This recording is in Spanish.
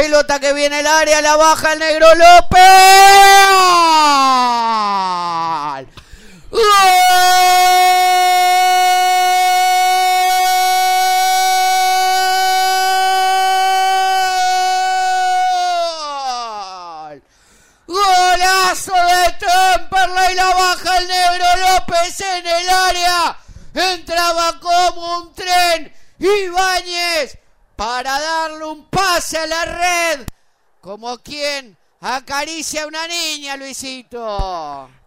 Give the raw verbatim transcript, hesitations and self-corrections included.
Pelota que viene el área, la baja el Negro López. ¡Gol! Golazo de Temperley, la baja el Negro López en el área. Entraba como un tren Ibáñez para darle un pase a la red, como quien acaricia a una niña, Luisito.